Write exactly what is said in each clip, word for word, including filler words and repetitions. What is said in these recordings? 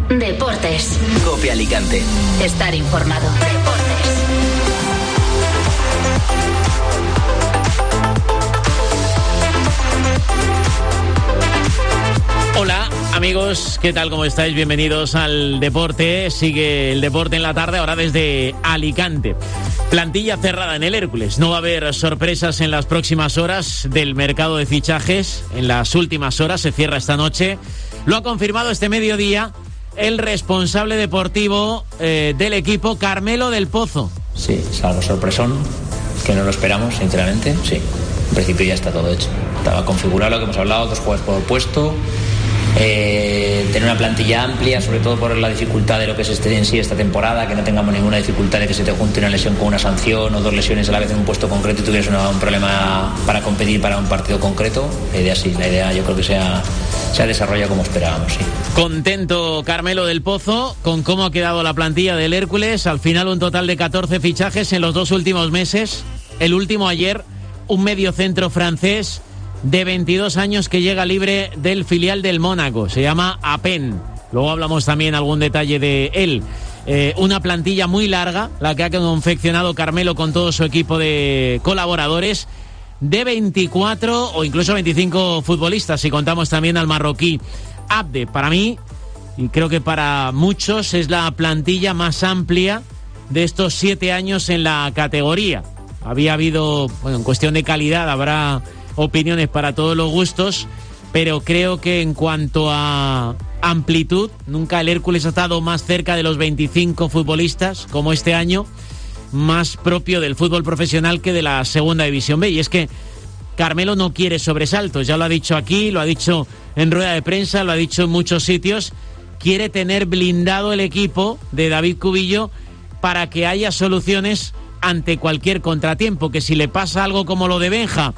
Deportes. COPE Alicante. Estar informado. Deportes. Hola amigos, ¿qué tal? ¿Cómo estáis? Bienvenidos al deporte. Sigue el deporte en la tarde, ahora desde Alicante. Plantilla cerrada en el Hércules. No va a haber sorpresas en las próximas horas del mercado de fichajes. En las últimas horas se cierra esta noche. Lo ha confirmado este mediodía el responsable deportivo eh, del equipo, Carmelo del Pozo. Sí, es algo sorpresón, que no lo esperamos, sinceramente. Sí, en principio ya está todo hecho. Estaba configurado lo que hemos hablado, dos jugadores por puesto. Eh, tener una plantilla amplia, sobre todo por la dificultad de lo que es este en sí esta temporada, que no tengamos ninguna dificultad de que se te junte una lesión con una sanción o dos lesiones a la vez en un puesto concreto y tuvieras una, un problema para competir para un partido concreto. La idea sí, la idea yo creo que se ha, se ha desarrollado como esperábamos, sí. Contento Carmelo del Pozo con cómo ha quedado la plantilla del Hércules. Al final un total de catorce fichajes en los dos últimos meses. El último ayer, un mediocentro francés de veintidós años que llega libre del filial del Mónaco. Se llama Apen. Luego hablamos también algún detalle de él. Eh, una plantilla muy larga, la que ha confeccionado Carmelo con todo su equipo de colaboradores, de veinticuatro o incluso veinticinco futbolistas, si contamos también al marroquí Abde. Para mí, y creo que para muchos, es la plantilla más amplia de estos siete años en la categoría. Había habido, bueno, en cuestión de calidad, habrá opiniones para todos los gustos, pero creo que en cuanto a amplitud, nunca el Hércules ha estado más cerca de los veinticinco futbolistas como este año, más propio del fútbol profesional que de la segunda división B. Y es que Carmelo no quiere sobresaltos, ya lo ha dicho aquí, lo ha dicho en rueda de prensa, lo ha dicho en muchos sitios. Quiere tener blindado el equipo de David Cubillo para que haya soluciones ante cualquier contratiempo, que si le pasa algo como lo de Benja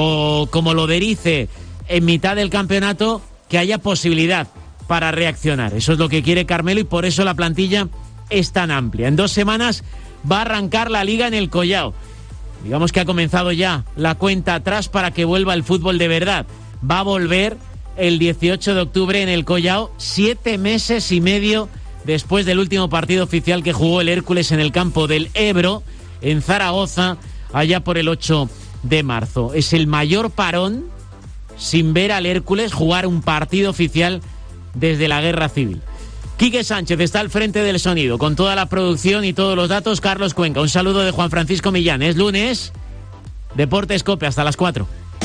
o como lo de Erice en mitad del campeonato, que haya posibilidad para reaccionar. Eso es lo que quiere Carmelo y por eso la plantilla es tan amplia. En dos semanas va a arrancar la liga en el Collao. Digamos que ha comenzado ya la cuenta atrás para que vuelva el fútbol de verdad. Va a volver el dieciocho de octubre en el Collao, siete meses y medio después del último partido oficial que jugó el Hércules en el campo del Ebro, en Zaragoza, allá por el ocho de marzo. Es el mayor parón sin ver al Hércules jugar un partido oficial desde la Guerra Civil. Quique Sánchez está al frente del sonido, con toda la producción y todos los datos. Carlos Cuenca, un saludo de Juan Francisco Millán. Es lunes, Deportes COPE, hasta las cuatro.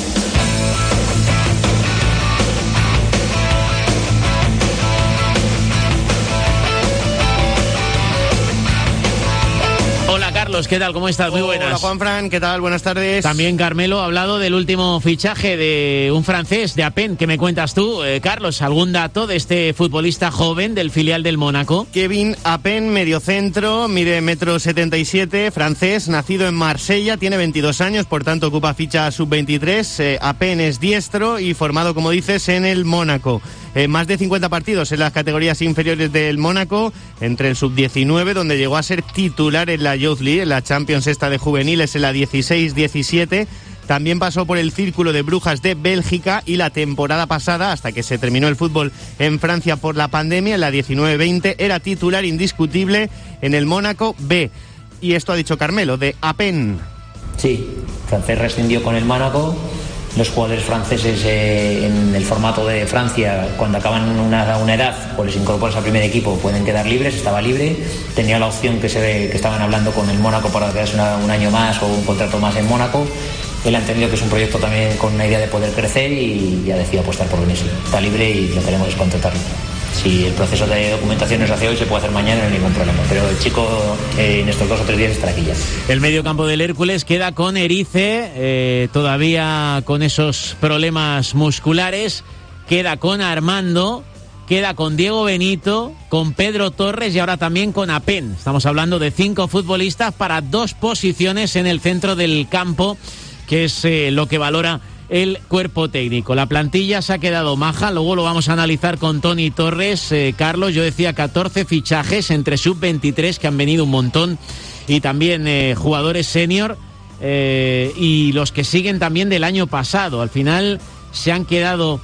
Carlos, ¿qué tal? ¿Cómo estás? Muy buenas. Hola Juanfran, ¿qué tal? Buenas tardes. También Carmelo ha hablado del último fichaje de un francés, de Apen. ¿Qué me cuentas tú, eh, Carlos? ¿Algún dato de este futbolista joven del filial del Mónaco? Kevin Apen, mediocentro, mide metro setenta y siete, francés, nacido en Marsella, tiene veintidós años, por tanto ocupa ficha sub veintitrés. Eh, Apen es diestro y formado, como dices, en el Mónaco. Eh, más de cincuenta partidos en las categorías inferiores del Mónaco, entre el sub diecinueve, donde llegó a ser titular en la Youth League, en la Champions esta de juveniles, en la dieciséis diecisiete. También pasó por el Círculo de Brujas de Bélgica y la temporada pasada, hasta que se terminó el fútbol en Francia por la pandemia, en la diecinueve veinte, era titular indiscutible en el Mónaco B. Y esto ha dicho Carmelo, de Apen. Sí, francés rescindió con el Mónaco. Los jugadores franceses eh, en el formato de Francia, cuando acaban una, una edad, pues les incorporas al primer equipo, pueden quedar libres. Estaba libre, tenía la opción que se ve, que estaban hablando con el Mónaco para quedarse una, un año más o un contrato más en Mónaco. Él ha entendido que es un proyecto también con una idea de poder crecer y ya decía apostar por venirse. Está libre y lo queremos es contratarlo. Si el proceso de documentación no se hace hoy, se puede hacer mañana, no hay ningún problema. Pero el chico eh, en estos dos o tres días estará aquí ya. El mediocampo del Hércules queda con Erice, eh, todavía con esos problemas musculares. Queda con Armando, queda con Diego Benito, con Pedro Torres y ahora también con Apen. Estamos hablando de cinco futbolistas para dos posiciones en el centro del campo, que es eh, lo que valora el cuerpo técnico. La plantilla se ha quedado maja, luego lo vamos a analizar con Tony Torres. eh, Carlos, yo decía catorce fichajes entre sub veintitrés, que han venido un montón, y también eh, jugadores senior, eh, y los que siguen también del año pasado. Al final se han quedado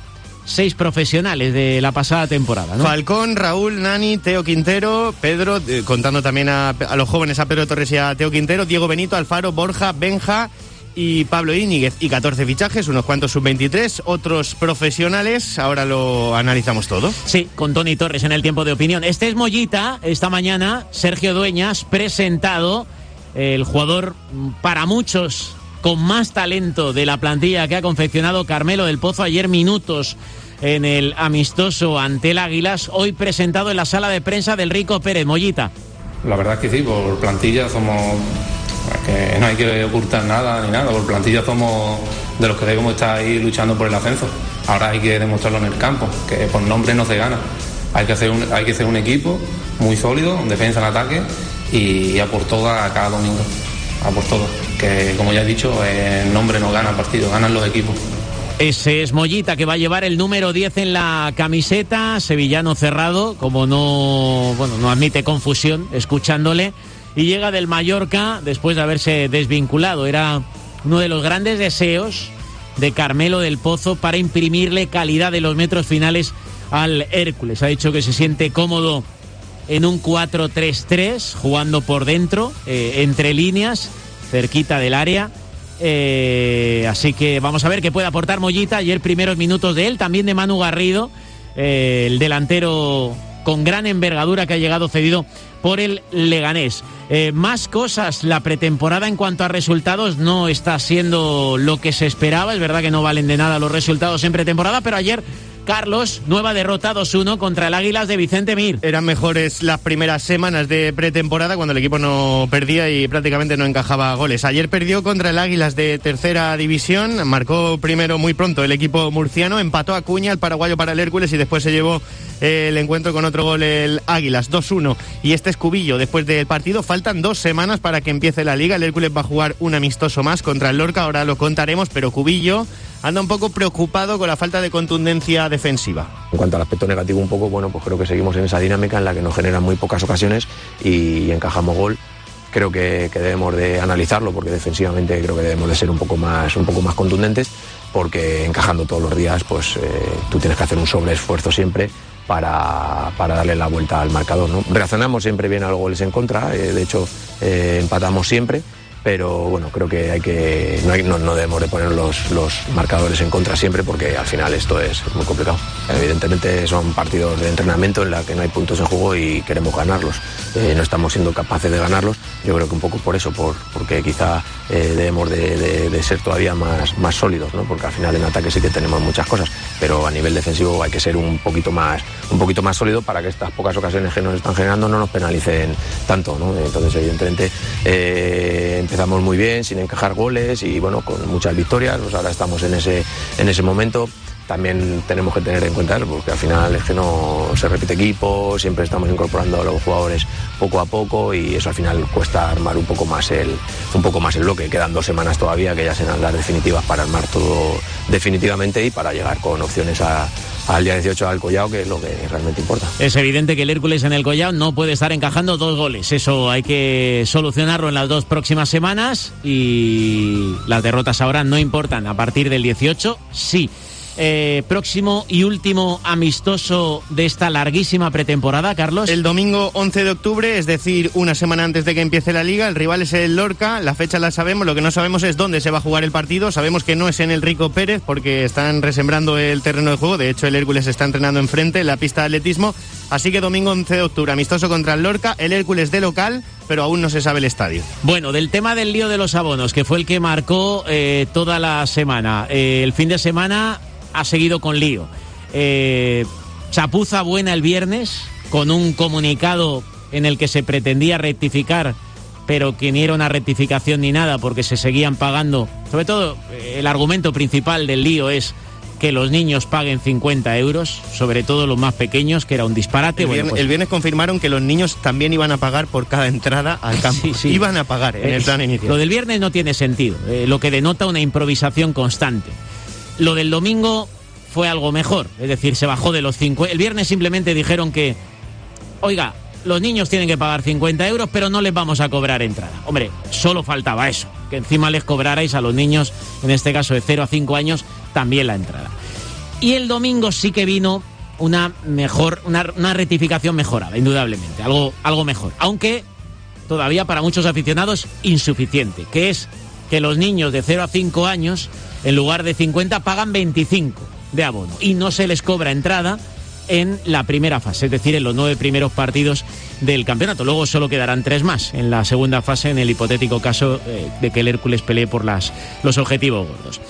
seis profesionales de la pasada temporada, ¿no? Falcón, Raúl, Nani, Teo Quintero, Pedro, eh, contando también a, a los jóvenes, a Pedro Torres y a Teo Quintero, Diego Benito, Alfaro, Borja, Benja y Pablo Íñiguez. Y catorce fichajes, unos cuantos sub veintitrés, otros profesionales. Ahora lo analizamos todo. Sí, con Tony Torres en el tiempo de opinión. Este es Mollita. Esta mañana Sergio Dueñas presentado, el jugador para muchos con más talento de la plantilla que ha confeccionado Carmelo del Pozo. Ayer minutos en el amistoso ante el Águilas, hoy presentado en la sala de prensa del Rico Pérez. Mollita. La verdad es que sí, por plantilla somos, que no hay que ocultar nada ni nada, por plantilla somos de los que debemos estar ahí luchando por el ascenso. Ahora hay que demostrarlo en el campo, que por nombre no se gana. Hay que hacer un, hay que hacer un equipo muy sólido, en defensa, en ataque, y, y a por todas cada domingo, a por todas. Que como ya he dicho, el nombre no gana partido, ganan los equipos. Ese es Mollita, que va a llevar el número diez en la camiseta, sevillano cerrado, como no, bueno, no admite confusión escuchándole, y llega del Mallorca después de haberse desvinculado. Era uno de los grandes deseos de Carmelo del Pozo para imprimirle calidad en los metros finales al Hércules. Ha dicho que se siente cómodo en un cuatro tres tres, jugando por dentro, eh, entre líneas, cerquita del área. Eh, así que vamos a ver qué puede aportar Mollita. Ayer primeros minutos de él, también de Manu Garrido, eh, el delantero con gran envergadura que ha llegado cedido por el Leganés. Eh, más cosas, la pretemporada en cuanto a resultados no está siendo lo que se esperaba. Es verdad que no valen de nada los resultados en pretemporada, pero ayer, Carlos, nueva derrota dos uno contra el Águilas de Vicente Mir. Eran mejores las primeras semanas de pretemporada, cuando el equipo no perdía y prácticamente no encajaba goles. Ayer perdió contra el Águilas de tercera división, marcó primero muy pronto el equipo murciano, empató a Cuña, el paraguayo, para el Hércules, y después se llevó el encuentro con otro gol el Águilas, dos uno. Y este es Cubillo, después del partido. Faltan dos semanas para que empiece la Liga. El Hércules va a jugar un amistoso más contra el Lorca, ahora lo contaremos, pero Cubillo anda un poco preocupado con la falta de contundencia defensiva. En cuanto al aspecto negativo un poco, bueno, pues creo que seguimos en esa dinámica en la que nos generan muy pocas ocasiones y encajamos gol. Creo que, que debemos de analizarlo, porque defensivamente creo que debemos de ser un poco más, un poco más contundentes, porque encajando todos los días, pues eh, tú tienes que hacer un sobreesfuerzo siempre para, para darle la vuelta al marcador, ¿no? Reaccionamos siempre bien a los goles en contra, eh, de hecho eh, empatamos siempre, pero bueno, creo que hay que no, hay, no, no debemos de poner los, los marcadores en contra siempre, porque al final esto es muy complicado. Evidentemente son partidos de entrenamiento en la que no hay puntos en juego y queremos ganarlos. Eh, no estamos siendo capaces de ganarlos. Yo creo que un poco por eso, por, porque quizá eh, debemos de, de, de ser todavía más, más sólidos, ¿no? Porque al final en ataque sí que tenemos muchas cosas, pero a nivel defensivo hay que ser un poquito más, un poquito más sólido para que estas pocas ocasiones que nos están generando no nos penalicen tanto, ¿no? Entonces, evidentemente, eh, empezamos muy bien, sin encajar goles y bueno, con muchas victorias. Pues ahora estamos en ese, en ese momento. También tenemos que tener en cuenta, porque al final es que no se repite equipo, siempre estamos incorporando a los jugadores poco a poco y eso al final cuesta armar un poco más el, un poco más el bloque. Quedan dos semanas todavía, que ya serán las definitivas, para armar todo definitivamente y para llegar con opciones a al día dieciocho al Collao, que es lo que realmente importa. Es evidente que el Hércules en el Collao no puede estar encajando dos goles. Eso hay que solucionarlo en las dos próximas semanas, y las derrotas ahora no importan. A partir del dieciocho, sí. Eh, próximo y último amistoso de esta larguísima pretemporada, Carlos. El domingo once de octubre, es decir, una semana antes de que empiece la Liga. El rival es el Lorca, la fecha la sabemos, lo que no sabemos es dónde se va a jugar el partido. Sabemos que no es en el Rico Pérez, porque están resembrando el terreno de juego. De hecho, el Hércules está entrenando enfrente, en la pista de atletismo. Así que domingo once de octubre, amistoso contra el Lorca, el Hércules de local, pero aún no se sabe el estadio. Bueno, del tema del lío de los abonos, que fue el que marcó eh, toda la semana. Eh, el fin de semana ha seguido con lío. Eh, chapuza buena el viernes, con un comunicado en el que se pretendía rectificar, pero que ni era una rectificación ni nada, porque se seguían pagando. Sobre todo, el argumento principal del lío es que los niños paguen cincuenta euros, sobre todo los más pequeños, que era un disparate. El, bueno, viernes, pues, el viernes confirmaron que los niños también iban a pagar por cada entrada al campo. Sí, sí. Iban a pagar en el plan inicial. Lo del viernes no tiene sentido, eh, lo que denota una improvisación constante. Lo del domingo fue algo mejor, es decir, se bajó de los cincuenta. El viernes simplemente dijeron que, oiga, los niños tienen que pagar cincuenta euros, pero no les vamos a cobrar entrada. Hombre, solo faltaba eso, que encima les cobrarais a los niños, en este caso de cero a cinco años, también la entrada. Y el domingo sí que vino una mejor, una, una rectificación mejorada, indudablemente, algo, algo mejor. Aunque todavía para muchos aficionados insuficiente, que es que los niños de cero a cinco años, en lugar de cincuenta, pagan veinticinco de abono. Y no se les cobra entrada en la primera fase, es decir, en los nueve primeros partidos del campeonato. Luego solo quedarán tres más en la segunda fase, en el hipotético caso eh, de que el Hércules pelee por las, los objetivos gordos.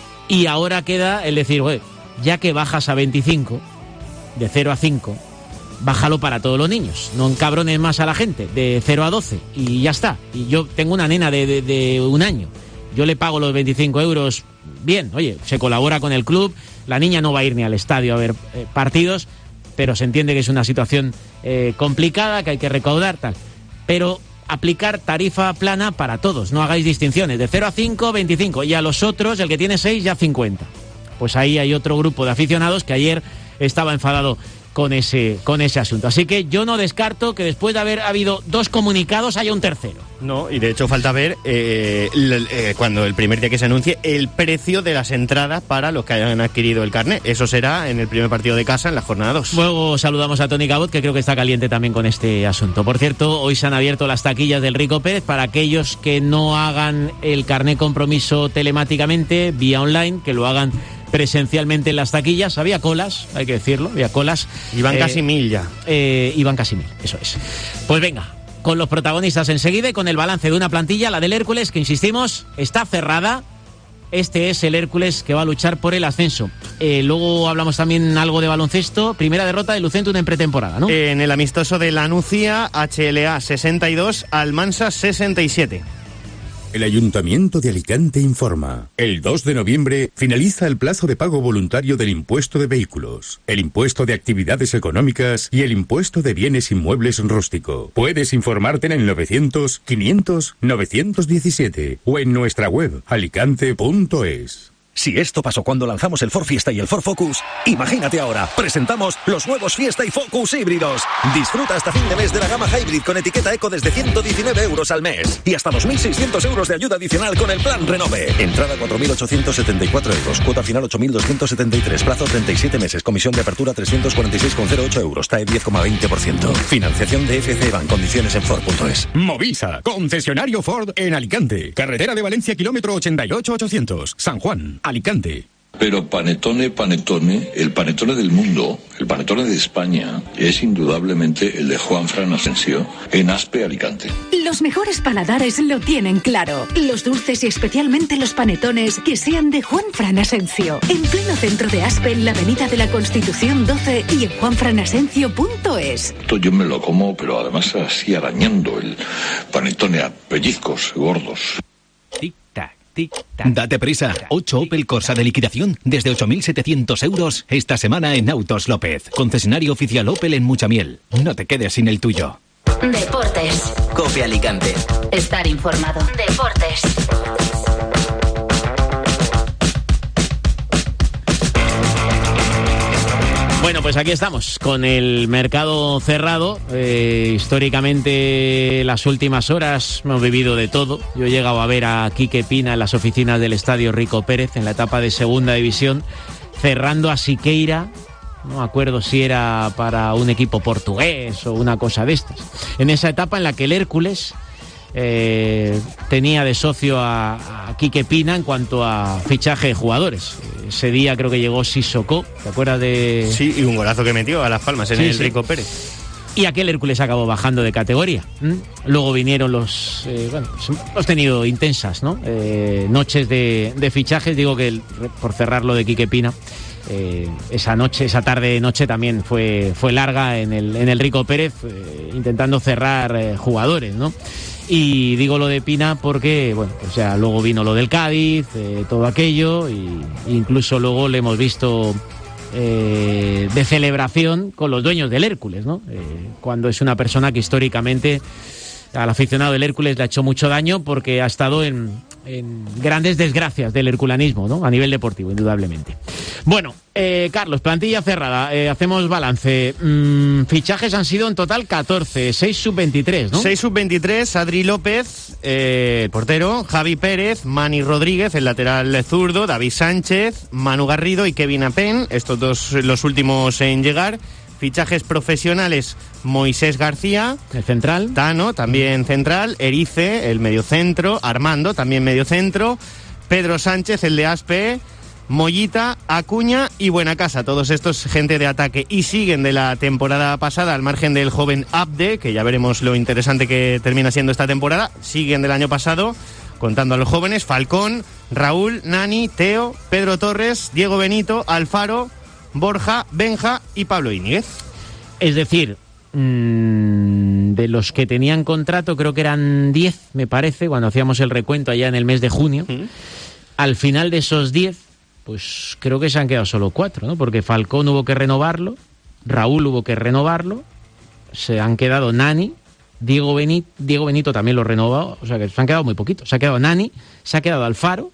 Y ahora queda el decir, oye, ya que bajas a veinticinco, de cero a cinco, bájalo para todos los niños, no encabrones más a la gente, de cero a doce, y ya está. Y yo tengo una nena de, de, de un año, yo le pago los veinticinco euros, bien, oye, se colabora con el club, la niña no va a ir ni al estadio a ver eh, partidos, pero se entiende que es una situación eh, complicada, que hay que recaudar, tal. Pero aplicar tarifa plana para todos, no hagáis distinciones, de cero a cinco, veinticinco, y a los otros, el que tiene seis, ya cincuenta. Pues ahí hay otro grupo de aficionados que ayer estaba enfadado con ese, con ese asunto. Así que yo no descarto que después de haber habido dos comunicados haya un tercero. No, y de hecho falta ver, eh, l- eh, cuando el primer día que se anuncie, el precio de las entradas para los que hayan adquirido el carnet. Eso será en el primer partido de casa, en la jornada dos. Luego saludamos a Tony Cabot, que creo que está caliente también con este asunto. Por cierto, hoy se han abierto las taquillas del Rico Pérez para aquellos que no hagan el carnet compromiso telemáticamente, vía online, que lo hagan presencialmente en las taquillas. Había colas, hay que decirlo, había colas. Iban eh, casi mil ya. Eh, iban casi mil, eso es. Pues venga, con los protagonistas enseguida y con el balance de una plantilla, la del Hércules, que insistimos, está cerrada. Este es el Hércules que va a luchar por el ascenso. Eh, luego hablamos también algo de baloncesto. Primera derrota de Lucentum en pretemporada, ¿no? En el amistoso de la Nucía, H L A sesenta y dos, Almansa sesenta y siete. El Ayuntamiento de Alicante informa. El dos de noviembre finaliza el plazo de pago voluntario del impuesto de vehículos, el impuesto de actividades económicas y el impuesto de bienes inmuebles rústico. Puedes informarte en el novecientos, quinientos, novecientos diecisiete o en nuestra web alicante punto es. Si esto pasó cuando lanzamos el Ford Fiesta y el Ford Focus, imagínate ahora, presentamos los nuevos Fiesta y Focus híbridos. Disfruta hasta fin de mes de la gama Hybrid con etiqueta Eco desde ciento diecinueve euros al mes y hasta dos mil seiscientos euros de ayuda adicional con el plan Renove. Entrada cuatro mil ochocientos setenta y cuatro euros, cuota final ocho mil doscientos setenta y tres, plazo treinta y siete meses, comisión de apertura trescientos cuarenta y seis coma cero ocho euros, T A E diez coma veinte por ciento. Financiación de F C Bank, condiciones en Ford punto es. Movisa, concesionario Ford en Alicante. Carretera de Valencia, kilómetro ochenta y ocho ochocientos. San Juan, Alicante. Pero Panetone, Panetone, el Panetone del mundo, el Panetone de España, es indudablemente el de Juanfran Asensio, en Aspe, Alicante. Los mejores paladares lo tienen claro. Los dulces y especialmente los panetones que sean de Juanfran Asensio. En pleno centro de Aspe, en la avenida de la Constitución doce y en juanfran asencio punto es. Esto yo me lo como, pero además así arañando el Panetone a pellizcos gordos. Date prisa, ocho Opel Corsa de liquidación desde ocho mil setecientos euros esta semana en Autos López. Concesionario oficial Opel en Muchamiel. No te quedes sin el tuyo. Deportes. Cope Alicante. Estar informado. Deportes. Bueno, pues aquí estamos, con el mercado cerrado. Eh, históricamente, las últimas horas hemos vivido de todo. Yo he llegado a ver a Quique Pina en las oficinas del Estadio Rico Pérez, en la etapa de Segunda División, cerrando a Siqueira. No me acuerdo si era para un equipo portugués o una cosa de estas. En esa etapa en la que el Hércules eh, tenía de socio a, a Quique Pina en cuanto a fichaje de jugadores. Ese día creo que llegó Sissoko, ¿te acuerdas de...? Sí, y un golazo que metió a Las Palmas en sí, el sí. Rico Pérez. Y aquel Hércules acabó bajando de categoría. ¿Mm? Luego vinieron los... Eh, bueno, hemos tenido intensas, ¿no? Eh, noches de, de fichajes. Digo que, el, por cerrar lo de Quique Pina, eh, esa noche, esa tarde-noche también fue, fue larga en el, en el Rico Pérez, eh, intentando cerrar eh, jugadores, ¿no? Y digo lo de Pina porque, bueno, o sea, luego vino lo del Cádiz, eh, todo aquello, y incluso luego le hemos visto eh, de celebración con los dueños del Hércules, ¿no? Eh, cuando es una persona que históricamente al aficionado del Hércules le ha hecho mucho daño porque ha estado en, en grandes desgracias del herculanismo, ¿no? A nivel deportivo, indudablemente. Bueno, eh, Carlos, plantilla cerrada, eh, hacemos balance. Mm, fichajes han sido en total catorce, seis sub veintitrés, ¿no? seis sub veintitrés, Adri López, eh, el portero, Javi Pérez, Mani Rodríguez, el lateral zurdo, David Sánchez, Manu Garrido y Kevin Apen, estos dos los últimos en llegar. Fichajes profesionales, Moisés García, el central, Tano, también central, Erice, el mediocentro, Armando, también mediocentro, Pedro Sánchez, el de Aspe, Mollita, Acuña y Buenacasa, todos estos gente de ataque, y siguen de la temporada pasada, al margen del joven Abde, que ya veremos lo interesante que termina siendo esta temporada, siguen del año pasado, contando a los jóvenes, Falcón, Raúl, Nani, Teo, Pedro Torres, Diego Benito, Alfaro, Borja, Benja y Pablo Íñiguez. Es decir, mmm, de los que tenían contrato, creo que eran diez, me parece, cuando hacíamos el recuento allá en el mes de junio. ¿Mm? Al final de esos diez, pues creo que se han quedado solo cuatro, ¿no? Porque Falcón hubo que renovarlo, Raúl hubo que renovarlo, se han quedado Nani, Diego Benito, Diego Benito también lo renovó, o sea que se han quedado muy poquitos. Se ha quedado Nani, se ha quedado Alfaro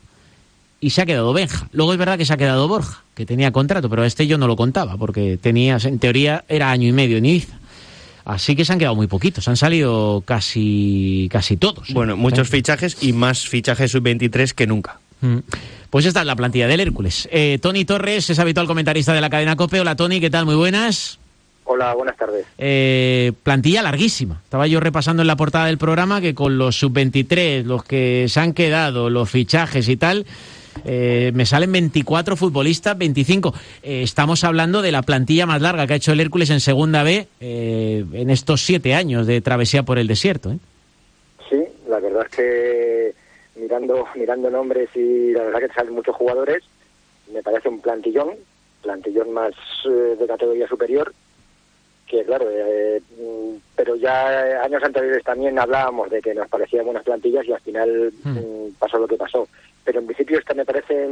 y se ha quedado Benja. Luego es verdad que se ha quedado Borja, que tenía contrato, pero este yo no lo contaba, porque tenía, en teoría era año y medio en Ibiza. Así que se han quedado muy poquitos, han salido casi casi todos. Bueno, muchos fichajes y más fichajes sub veintitrés que nunca. Mm. Pues esta es la plantilla del Hércules. Eh, Tony Torres es habitual comentarista de la cadena COPE. Hola Tony, ¿qué tal? Muy buenas. Hola, buenas tardes. Eh, plantilla larguísima. Estaba yo repasando en la portada del programa que con los sub veintitrés, los que se han quedado, los fichajes y tal... Eh, me salen veinticuatro futbolistas, veinticinco. Eh, estamos hablando de la plantilla más larga que ha hecho el Hércules en Segunda B eh, en estos siete años de travesía por el desierto, ¿eh? Sí, la verdad es que mirando mirando nombres y la verdad que te salen muchos jugadores, me parece un plantillón, plantillón más eh, de categoría superior, que claro, eh, pero ya años anteriores también hablábamos de que nos parecían buenas plantillas y al final hmm. pasó lo que pasó. Pero en principio esta me parece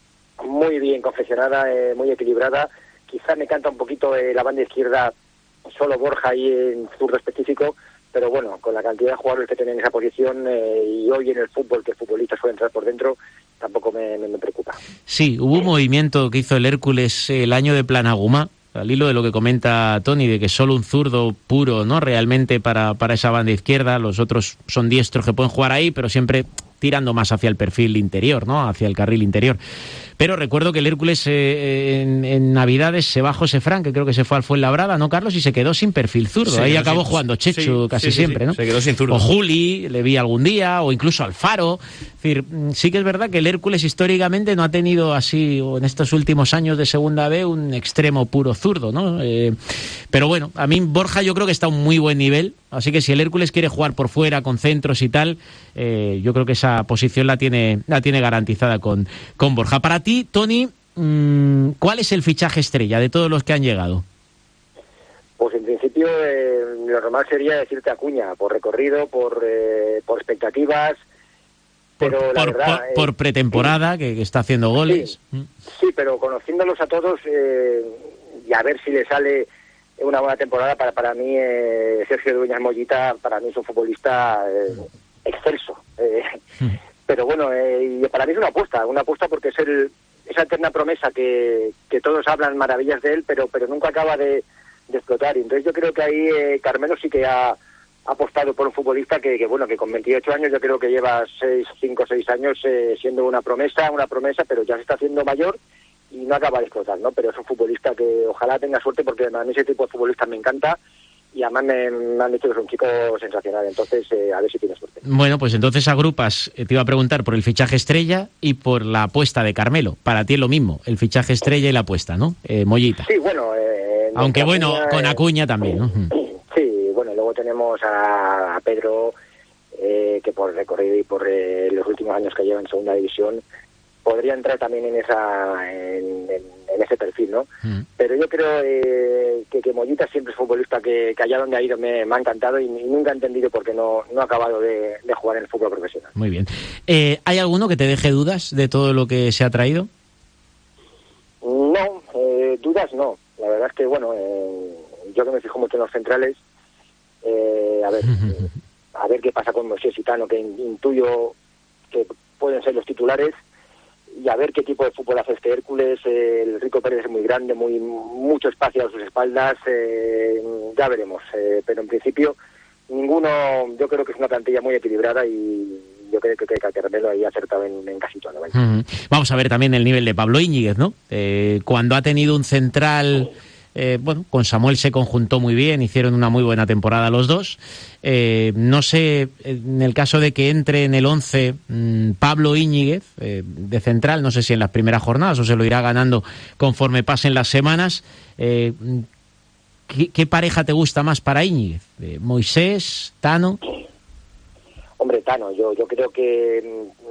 muy bien confeccionada, eh, muy equilibrada. Quizá me canta un poquito eh, la banda izquierda, solo Borja ahí en zurdo específico, pero bueno, con la cantidad de jugadores que tienen en esa posición eh, y hoy en el fútbol que el futbolista suele entrar por dentro, tampoco me, me, me preocupa. Sí, hubo un movimiento que hizo el Hércules el año de Planagumá, al hilo de lo que comenta Tony, de que solo un zurdo puro, ¿no? Realmente para, para esa banda izquierda, los otros son diestros que pueden jugar ahí, pero siempre tirando más hacia el perfil interior, ¿no? Hacia el carril interior. Pero recuerdo que el Hércules eh, en, en Navidades se bajó ese Fran, que creo que se fue al Fuenlabrada, ¿no, Carlos? Y se quedó sin perfil zurdo. Ahí acabó sin... jugando Chechu sí, casi sí, sí, siempre, sí. ¿no? Se quedó sin zurdo. O Juli, le vi algún día, o incluso Alfaro. Es decir, sí que es verdad que el Hércules históricamente no ha tenido así, o en estos últimos años de Segunda B, un extremo puro zurdo, ¿no? Eh, pero bueno, a mí Borja yo creo que está a un muy buen nivel, así que si el Hércules quiere jugar por fuera, con centros y tal, eh, yo creo que esa posición la tiene, la tiene garantizada con, con Borja. Para ti, Tony, ¿cuál es el fichaje estrella de todos los que han llegado? Pues en principio eh, lo normal sería decirte Acuña, por recorrido, por, eh, por expectativas, pero por, la por, verdad... por, por pretemporada, eh, que, que está haciendo goles. Sí, sí, pero conociéndolos a todos eh, y a ver si le sale una buena temporada, para para mí eh, Sergio Dueñas Mollita, para mí es un futbolista eh, excelso. Eh, pero bueno, eh, y para mí es una apuesta, una apuesta porque es el esa eterna promesa que, que todos hablan maravillas de él, pero pero nunca acaba de, de explotar. Entonces yo creo que ahí eh, Carmelo sí que ha, ha apostado por un futbolista que, que bueno, que con veintiocho años yo creo que lleva seis, cinco o seis años eh, siendo una promesa, una promesa, pero ya se está haciendo mayor y no acaba de explotar, ¿no? Pero es un futbolista que ojalá tenga suerte, porque a mí ese tipo de futbolista me encanta. Y además me, me han dicho que es un chico sensacional, entonces eh, a ver si tiene suerte. Bueno, pues entonces agrupas, eh, te iba a preguntar por el fichaje estrella y por la apuesta de Carmelo. Para ti es lo mismo, el fichaje estrella y la apuesta, ¿no? Eh, Mollita. Sí, bueno... Eh, Aunque bueno, Acuña, con Acuña también, ¿no? Sí, bueno, luego tenemos a, a Pedro, eh, que por recorrido y por eh, los últimos años que lleva en Segunda División, podría entrar también en esa en, en, en ese perfil, ¿no? Mm. Pero yo creo eh, que, que Mollita siempre es futbolista que, que allá donde ha ido me, me ha encantado y, y nunca he entendido por qué no, no ha acabado de, de jugar en el fútbol profesional. Muy bien. Eh, ¿Hay alguno que te deje dudas de todo lo que se ha traído? No, eh, dudas no. La verdad es que, bueno, eh, yo que me fijo mucho en los centrales, eh, a ver, a ver qué pasa con Moisés y Tano, que intuyo que pueden ser los titulares, y a ver qué tipo de fútbol hace este Hércules. Eh, el Rico Pérez es muy grande, muy mucho espacio a sus espaldas, eh, ya veremos, eh, pero en principio ninguno, yo creo que es una plantilla muy equilibrada y yo creo que, que Carmelo ahí ha acertado en, en casi todo. ¿Vale? Uh-huh. Vamos a ver también el nivel de Pablo Íñiguez, ¿no? Eh, cuando ha tenido un central... Eh, bueno, con Samuel se conjuntó muy bien, hicieron una muy buena temporada los dos. Eh, no sé, en el caso de que entre en el once mmm, Pablo Íñiguez, eh, de central, no sé si en las primeras jornadas o se lo irá ganando conforme pasen las semanas. Eh, ¿qué, ¿Qué pareja te gusta más para Íñiguez? Eh, ¿Moisés, Tano? Hombre, Tano, yo, yo creo que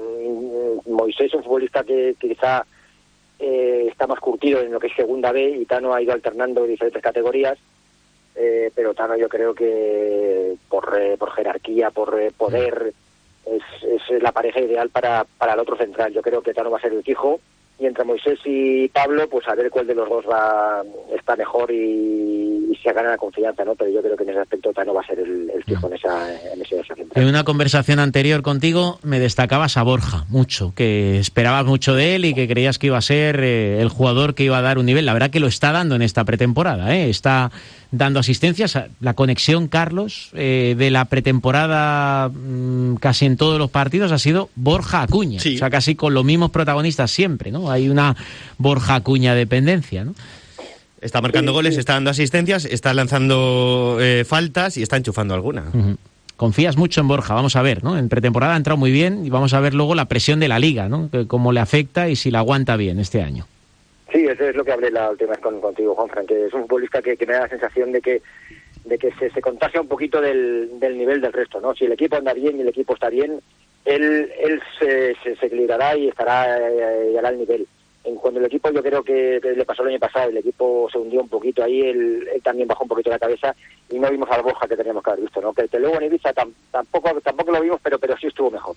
mmm, Moisés es un futbolista que, que quizá Eh, está más curtido en lo que es segunda B, y Tano ha ido alternando diferentes categorías, eh, pero Tano yo creo que por, eh, por jerarquía, por eh, poder, es, es la pareja ideal para, para el otro central. Yo creo que Tano va a ser el fijo, y entre Moisés y Pablo, pues a ver cuál de los dos va está mejor y, y se gana la confianza, ¿no? Pero yo creo que en ese aspecto Tano va a ser el, el fijo en esa, en esa central. En una conversación anterior contigo me destacabas a Borja mucho, que esperabas mucho de él y que creías que iba a ser eh, el jugador que iba a dar un nivel. La verdad que lo está dando en esta pretemporada, ¿eh? Está dando asistencias. La conexión, Carlos, eh, de la pretemporada mmm, casi en todos los partidos ha sido Borja Acuña. Sí. O sea, casi con los mismos protagonistas siempre, ¿no? Hay una Borja Acuña dependencia, ¿no? Está marcando goles, está dando asistencias, está lanzando eh, faltas y está enchufando alguna. Uh-huh. Confías mucho en Borja, vamos a ver, ¿no? En pretemporada ha entrado muy bien y vamos a ver luego la presión de la Liga, ¿no? Que cómo le afecta y si la aguanta bien este año. Sí, eso es lo que hablé la última vez con, contigo, Juanfran, que es un futbolista que, que me da la sensación de que de que se, se contagia un poquito del, del nivel del resto, ¿no? Si el equipo anda bien y el equipo está bien, él él se, se, se equilibrará y estará eh, al nivel. En cuando el equipo, yo creo que, que le pasó el año pasado, el equipo se hundió un poquito ahí, él, él también bajó un poquito la cabeza y no vimos al Borja que teníamos que haber visto, ¿no? Que, que luego en Ibiza tam, tampoco tampoco lo vimos, pero pero sí estuvo mejor.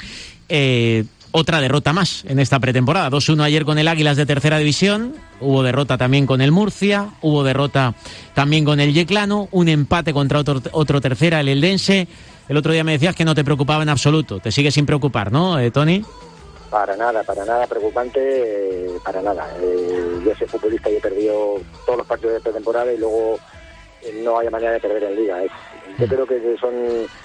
Eh, otra derrota más en esta pretemporada, dos uno ayer con el Águilas de tercera división, hubo derrota también con el Murcia, hubo derrota también con el Yeclano, un empate contra otro, otro tercera, el Eldense. El otro día me decías que no te preocupaba en absoluto, te sigue sin preocupar, ¿no, eh, Tony? Para nada, para nada preocupante, eh, para nada. Eh, yo soy futbolista y he perdido todos los partidos de pretemporada y luego eh, no hay manera de perder en Liga. Es, yo creo que son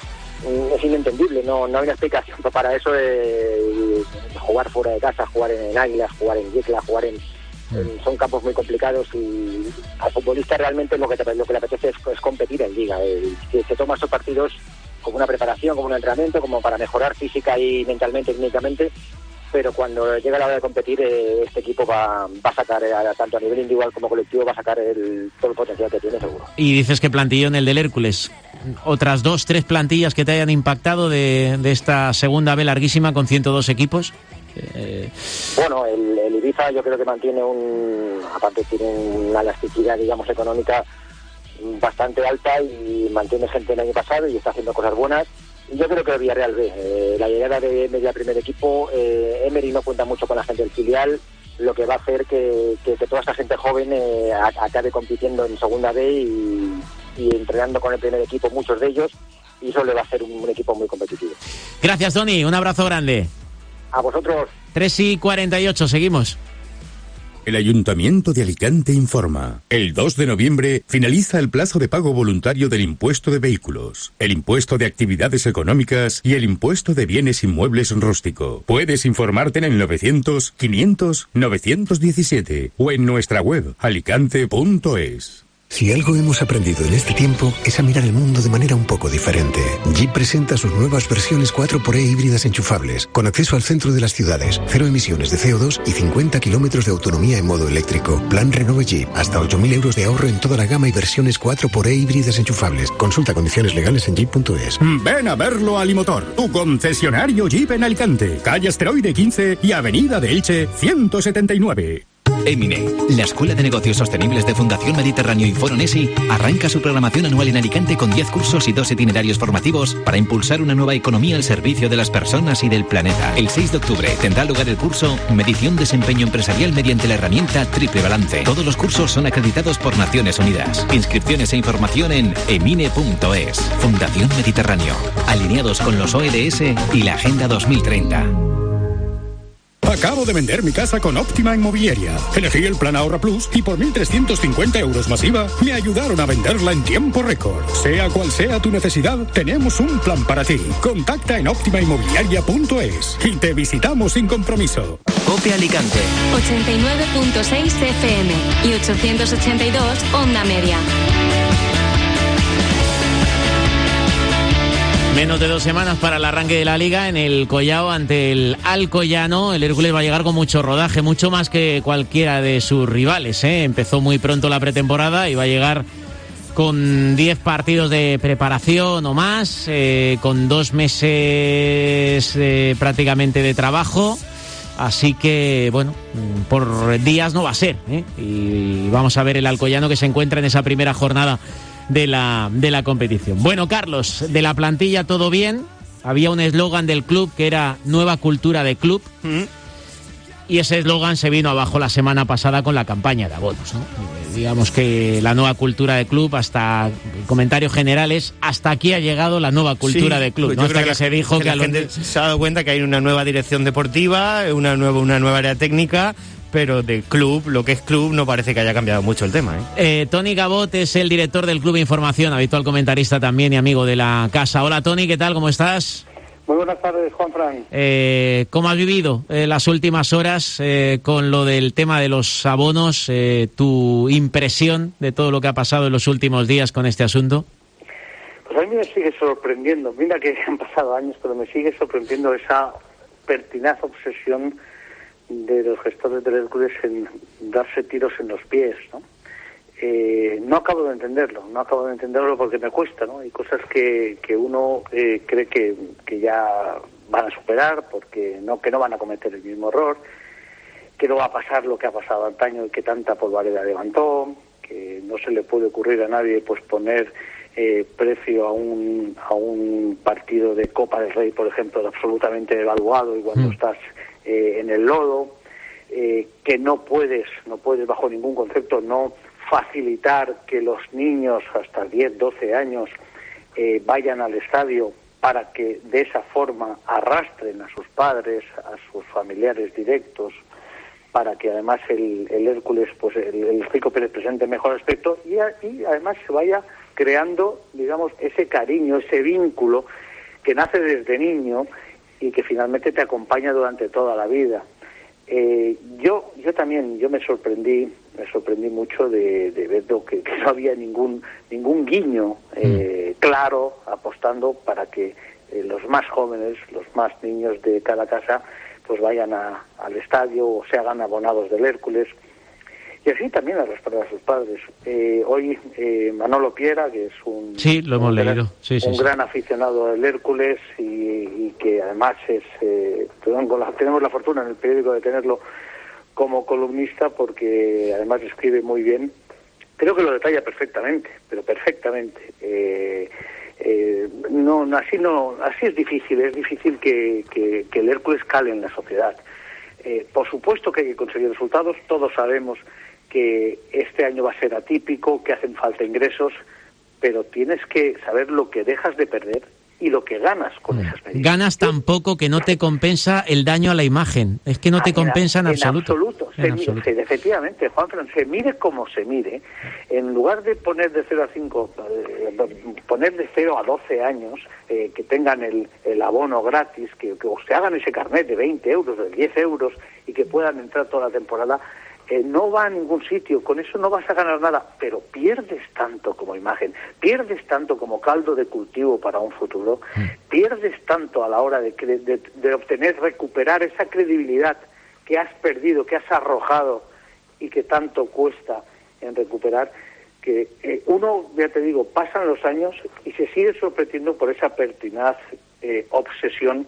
es inentendible, no no hay una explicación para eso de jugar fuera de casa, jugar en, en Águilas, jugar en Yecla, jugar en, en... Son campos muy complicados y al futbolista realmente lo que, te, lo que le apetece es, es competir en Liga. Eh, que se toma esos partidos como una preparación, como un entrenamiento, como para mejorar física y mentalmente y técnicamente. Pero cuando llega la hora de competir, eh, este equipo va, va a sacar, eh, tanto a nivel individual como colectivo, va a sacar el, todo el potencial que tiene, seguro. Y dices que plantillón el del Hércules. ¿Otras dos, tres plantillas que te hayan impactado de, de esta segunda B larguísima con ciento dos equipos? Eh... Bueno, el, el Ibiza yo creo que mantiene un... Aparte tiene una elasticidad, digamos, económica bastante alta y mantiene gente el año pasado y está haciendo cosas buenas. Yo creo que el Villarreal B, eh, la llegada de media primer equipo, eh, Emery no cuenta mucho con la gente del filial, lo que va a hacer que, que, que toda esta gente joven eh, acabe compitiendo en segunda B y, y entrenando con el primer equipo, muchos de ellos, y eso le va a hacer un, un equipo muy competitivo. Gracias, Tony, un abrazo grande. A vosotros. tres y cuarenta y ocho, seguimos. El Ayuntamiento de Alicante informa. El dos de noviembre finaliza el plazo de pago voluntario del impuesto de vehículos, el impuesto de actividades económicas y el impuesto de bienes inmuebles rústico. Puedes informarte en el novecientos, quinientos, novecientos diecisiete o en nuestra web alicante punto es. Si algo hemos aprendido en este tiempo es a mirar el mundo de manera un poco diferente. Jeep presenta sus nuevas versiones cuatro por E híbridas enchufables, con acceso al centro de las ciudades, cero emisiones de C O dos y cincuenta kilómetros de autonomía en modo eléctrico. Plan Renove Jeep, hasta ocho mil euros de ahorro en toda la gama y versiones cuatro por E híbridas enchufables. Consulta condiciones legales en jeep punto es. Ven a verlo a Alimotor, tu concesionario Jeep en Alicante, calle Asteroide quince y avenida de Elche ciento setenta y nueve. Emine, la Escuela de Negocios Sostenibles de Fundación Mediterráneo y Foro Nesi, arranca su programación anual en Alicante con diez cursos y dos itinerarios formativos para impulsar una nueva economía al servicio de las personas y del planeta. El seis de octubre tendrá lugar el curso Medición Desempeño Empresarial mediante la herramienta Triple Balance. Todos los cursos son acreditados por Naciones Unidas. Inscripciones e información en emine punto es. Fundación Mediterráneo, alineados con los O E D S y la Agenda dos mil treinta. Acabo de vender mi casa con Óptima Inmobiliaria. Elegí el plan Ahorra Plus y por mil trescientos cincuenta euros más I V A me ayudaron a venderla en tiempo récord. Sea cual sea tu necesidad, tenemos un plan para ti. Contacta en óptima inmobiliaria punto es y te visitamos sin compromiso. Cope Alicante. ochenta y nueve punto seis F M y ochocientos ochenta y dos Onda Media. Menos de dos semanas para el arranque de la Liga en el Collao ante el Alcoyano. El Hércules va a llegar con mucho rodaje, mucho más que cualquiera de sus rivales, ¿eh? Empezó muy pronto la pretemporada y va a llegar con diez partidos de preparación o más, eh, con dos meses eh, prácticamente de trabajo. Así que, bueno, por días no va a ser, ¿eh? Y vamos a ver el Alcoyano que se encuentra en esa primera jornada de la, de la competición. Bueno, Carlos, de la plantilla todo bien. Había un eslogan del club que era nueva cultura de club. Mm. Y ese eslogan se vino abajo la semana pasada con la campaña de abonos, ¿no? Eh, digamos que la nueva cultura de club, hasta comentarios generales, hasta aquí ha llegado la nueva cultura sí, de club, ¿no? Hasta que, que la, se dijo que, que la los... gente se ha dado cuenta que hay una nueva dirección deportiva, una nueva, una nueva área técnica, pero de club, lo que es club, no parece que haya cambiado mucho el tema, ¿eh? Eh, Tony Gabot es el director del Club Información, habitual comentarista también y amigo de la casa. Hola Tony, ¿qué tal? ¿Cómo estás? Muy buenas tardes, Juanfran. Eh, ¿Cómo has vivido eh, las últimas horas eh, con lo del tema de los abonos? Eh, ¿Tu impresión de todo lo que ha pasado en los últimos días con este asunto? Pues a mí me sigue sorprendiendo. Mira que han pasado años, pero me sigue sorprendiendo esa pertinaz obsesión de los gestores del Hércules en darse tiros en los pies, ¿no? Eh, no acabo de entenderlo, no acabo de entenderlo porque me cuesta, ¿no? Hay cosas que, que uno eh, cree que, que ya van a superar porque no que no van a cometer el mismo error, que no va a pasar lo que ha pasado antaño y que tanta polvareda levantó, que no se le puede ocurrir a nadie pues poner eh, precio a un a un partido de Copa del Rey, por ejemplo, absolutamente devaluado y cuando mm. estás eh, en el lodo, eh, que no puedes, no puedes bajo ningún concepto no facilitar que los niños hasta diez, doce años eh, vayan al estadio para que de esa forma arrastren a sus padres, a sus familiares directos, para que además el, el Hércules, pues el, el Rico Pérez presente mejor aspecto y, a, y además se vaya creando, digamos, ese cariño, ese vínculo que nace desde niño y que finalmente te acompaña durante toda la vida. Eh, yo yo también yo me sorprendí me sorprendí mucho de, de ver que, que no había ningún ningún guiño eh, mm. claro apostando para que eh, los más jóvenes, los más niños de cada casa pues vayan a, al estadio o se hagan abonados del Hércules y así también arrastrar a sus padres. Eh, hoy eh, Manolo Piera, que es un, sí, lo hemos un, leído. Gran, sí, sí, un sí. gran aficionado del Hércules y, y que además es eh, tenemos, la, tenemos la fortuna en el periódico de tenerlo como columnista porque además escribe muy bien. Creo que lo detalla perfectamente, pero perfectamente. Eh, eh, no, así no, así es difícil, es difícil que, que, que el Hércules cale en la sociedad. Eh, por supuesto que hay que conseguir resultados, todos sabemos que este año va a ser atípico, que hacen falta ingresos, pero tienes que saber lo que dejas de perder y lo que ganas con mm. esas medidas. Ganas tan poco que no te compensa el daño a la imagen. Es que no te ah, compensa en, en absoluto. absoluto. En se absoluto. Mire, efectivamente, Juanfran, se mire como se mire. En lugar de poner de cero a cinco, eh, poner de cero a doce años, eh, que tengan el, el abono gratis, que, que o se hagan ese carnet de veinte euros, de diez euros, y que puedan entrar toda la temporada, Eh, no va a ningún sitio, con eso no vas a ganar nada, pero pierdes tanto como imagen, pierdes tanto como caldo de cultivo para un futuro, mm. pierdes tanto a la hora de, de, de obtener, recuperar esa credibilidad que has perdido, que has arrojado y que tanto cuesta en recuperar, que eh, uno, ya te digo, pasan los años y se sigue sorprendiendo por esa pertinaz eh, obsesión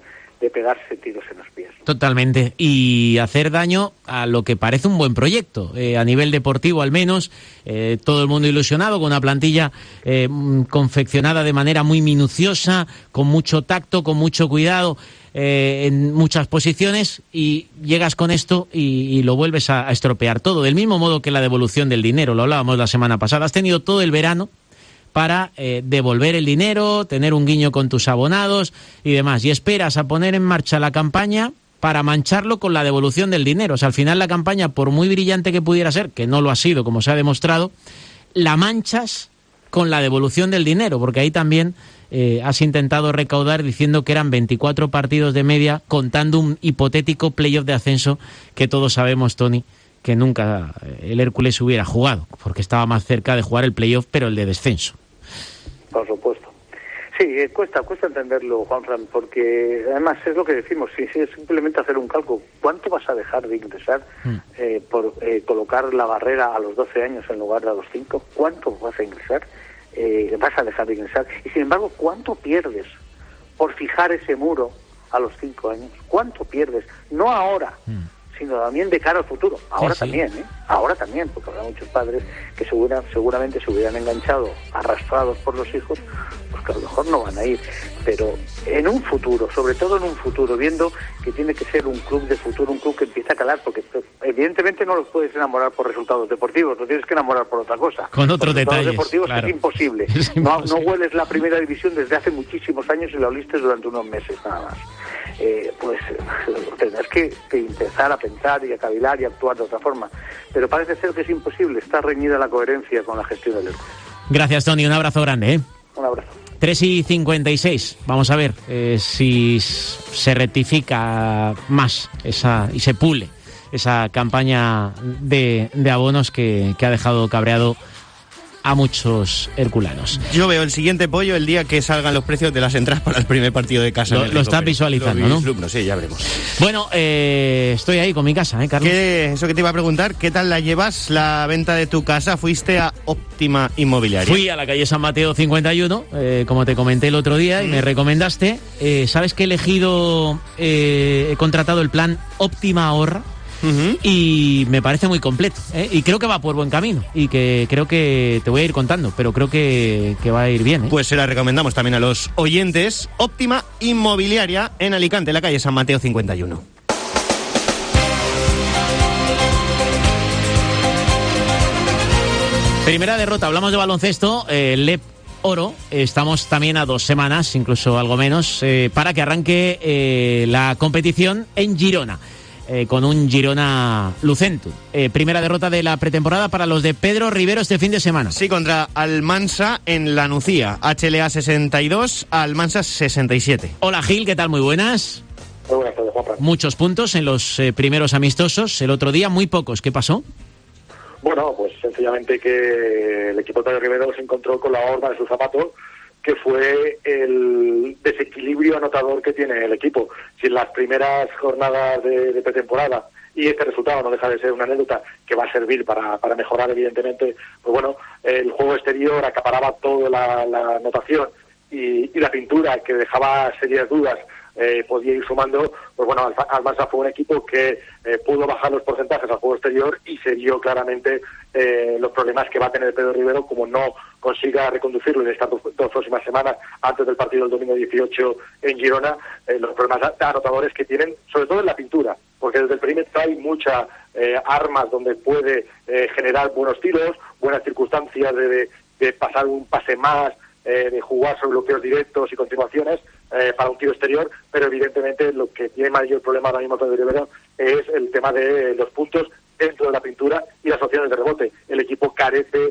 de pegarse tiros en los pies. Totalmente. Y hacer daño a lo que parece un buen proyecto, eh, a nivel deportivo al menos, eh, todo el mundo ilusionado, con una plantilla eh, confeccionada de manera muy minuciosa, con mucho tacto, con mucho cuidado, eh, en muchas posiciones, y llegas con esto y, y lo vuelves a, a estropear todo, del mismo modo que la devolución del dinero, lo hablábamos la semana pasada. Has tenido todo el verano para eh, devolver el dinero, tener un guiño con tus abonados y demás, y esperas a poner en marcha la campaña para mancharlo con la devolución del dinero. O sea, al final la campaña, por muy brillante que pudiera ser, que no lo ha sido, como se ha demostrado, la manchas con la devolución del dinero, porque ahí también eh, has intentado recaudar diciendo que eran veinticuatro partidos de media, contando un hipotético playoff de ascenso que todos sabemos, Tony, que nunca el Hércules hubiera jugado, porque estaba más cerca de jugar el playoff, pero el de descenso. Por supuesto. Sí, eh, cuesta, cuesta entenderlo, Juanfran, porque además es lo que decimos, si, si es simplemente hacer un cálculo, ¿cuánto vas a dejar de ingresar mm. eh, por eh, colocar la barrera a los doce años en lugar de a los cinco? ¿Cuánto vas a ingresar? Eh, vas a dejar de ingresar. Y sin embargo, ¿cuánto pierdes por fijar ese muro a los cinco años? ¿Cuánto pierdes? No ahora, mm. sino también de cara al futuro. Ahora sí, sí. también, ¿eh? Ahora también, porque habrá muchos padres que segura, seguramente se hubieran enganchado, arrastrados por los hijos, pues que a lo mejor no van a ir. Pero en un futuro, sobre todo en un futuro, viendo que tiene que ser un club de futuro, un club que empieza a calar, porque evidentemente no los puedes enamorar por resultados deportivos, los tienes que enamorar por otra cosa. Con otros detalles, deportivos claro. es imposible. Es imposible. No, no hueles la primera división desde hace muchísimos años y la oliste durante unos meses nada más. Eh, pues tendrás que, que empezar a pensar y a cavilar y a actuar de otra forma. Pero parece ser que es imposible, está reñida la coherencia con la gestión del Hércules. Gracias, Tony, un abrazo grande, ¿eh? Un abrazo. tres y cincuenta y seis, vamos a ver eh, si se rectifica más esa y se pule esa campaña de, de abonos que, que ha dejado cabreado a muchos herculanos. Yo veo el siguiente pollo el día que salgan los precios de las entradas para el primer partido de casa. Lo, lo estás visualizando, lo ¿no? Sí, ya veremos. Bueno, eh, estoy ahí con mi casa, ¿eh, Carlos? ¿Qué, eso que te iba a preguntar, ¿qué tal la llevas, la venta de tu casa? ¿Fuiste a Óptima Inmobiliaria? Fui a la calle San Mateo cincuenta y uno, eh, como te comenté el otro día, mm. y me recomendaste. Eh, ¿Sabes que he elegido, eh, he contratado el plan Óptima Ahorra? Uh-huh. Y me parece muy completo, ¿eh? Y creo que va por buen camino y que creo que te voy a ir contando, pero creo que, que va a ir bien, ¿eh? Pues se la recomendamos también a los oyentes. Óptima Inmobiliaria en Alicante, la calle San Mateo cincuenta y uno. Primera derrota, hablamos de baloncesto, eh, Lep Oro, estamos también a dos semanas, incluso algo menos, eh, para que arranque eh, la competición en Girona. Eh, con un Girona Lucentum. Eh, primera derrota de la pretemporada para los de Pedro Rivero este fin de semana. Sí, contra Almansa en La Nucía. H L A sesenta y dos, Almansa sesenta y siete. Hola Gil, ¿qué tal? Muy buenas. Muy buenas tardes, Juanfran. Muchos puntos en los eh, primeros amistosos. El otro día muy pocos. ¿Qué pasó? Bueno, pues sencillamente que el equipo de Pedro Rivero se encontró con la horma de sus zapatos, que fue el desequilibrio anotador que tiene el equipo. Si en las primeras jornadas de, de pretemporada, y este resultado no deja de ser una anécdota que va a servir para, para mejorar evidentemente, pues bueno, el juego exterior acaparaba toda la, la anotación y, y la pintura que dejaba serias dudas eh, podía ir sumando, pues bueno, Almansa fue un equipo que eh, pudo bajar los porcentajes al juego exterior y se vio claramente eh, los problemas que va a tener Pedro Rivero como no consiga reconducirlo en estas dos, dos próximas semanas antes del partido del domingo dieciocho en Girona, eh, los problemas anotadores que tienen, sobre todo en la pintura, porque desde el perímetro hay muchas eh, armas donde puede eh, generar buenos tiros, buenas circunstancias de, de, de pasar un pase más, eh, de jugar sobre bloqueos directos y continuaciones eh, para un tiro exterior, pero evidentemente lo que tiene mayor problema ahora mismo Pedro Rivero es el tema de los puntos dentro de la pintura y las opciones de rebote. El equipo carece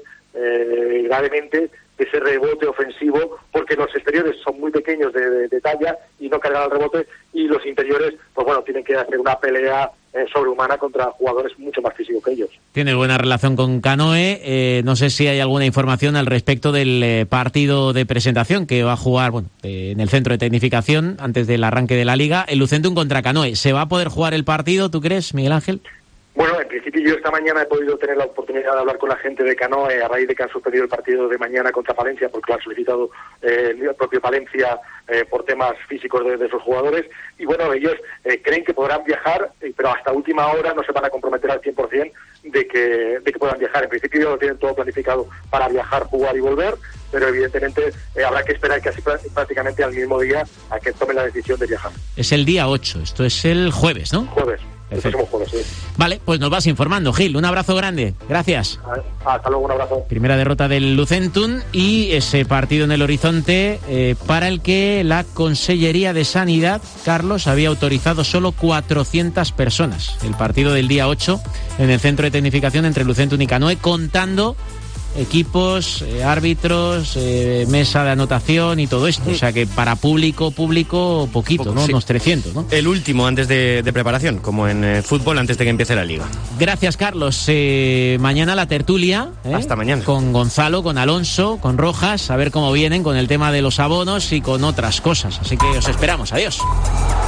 eh, gravemente de ese rebote ofensivo porque los exteriores son muy pequeños de, de, de talla y no cargan el rebote, y los interiores, pues bueno, tienen que hacer una pelea eh, sobrehumana contra jugadores mucho más físicos que ellos. Tiene buena relación con Canoe. Eh, no sé si hay alguna información al respecto del eh, partido de presentación que va a jugar, bueno, eh, en el centro de tecnificación antes del arranque de la liga, el Lucentum contra Canoe. ¿Se va a poder jugar el partido, tú crees, Miguel Ángel? Bueno, en principio yo esta mañana he podido tener la oportunidad de hablar con la gente de Canoe a raíz de que han suspendido el partido de mañana contra Palencia, porque lo ha solicitado eh, el propio Palencia eh, por temas físicos de, de sus jugadores. Y bueno, ellos eh, creen que podrán viajar, eh, pero hasta última hora no se van a comprometer al cien por ciento de que, de que puedan viajar. En principio lo tienen todo planificado para viajar, jugar y volver, pero evidentemente eh, habrá que esperar casi prácticamente al mismo día a que tomen la decisión de viajar. Es el día ocho, esto es el jueves, ¿no? Jueves. Perfecto. Vale, pues nos vas informando, Gil. Un abrazo grande. Gracias. Hasta luego, un abrazo. Primera derrota del Lucentum y ese partido en el horizonte eh, para el que la Consellería de Sanidad, Carlos, había autorizado solo cuatrocientas personas. El partido del día ocho en el centro de tecnificación entre Lucentum y Canoe, contando equipos, eh, árbitros, eh, mesa de anotación y todo esto. O sea que para público, público, poquito, Poco, ¿no? Sí. Unos trescientos, ¿no? El último antes de, de preparación, como en eh, fútbol, antes de que empiece la liga. Gracias, Carlos. Eh, mañana la tertulia. ¿eh? Hasta mañana. Con Gonzalo, con Alonso, con Rojas, a ver cómo vienen con el tema de los abonos y con otras cosas. Así que os esperamos. Adiós.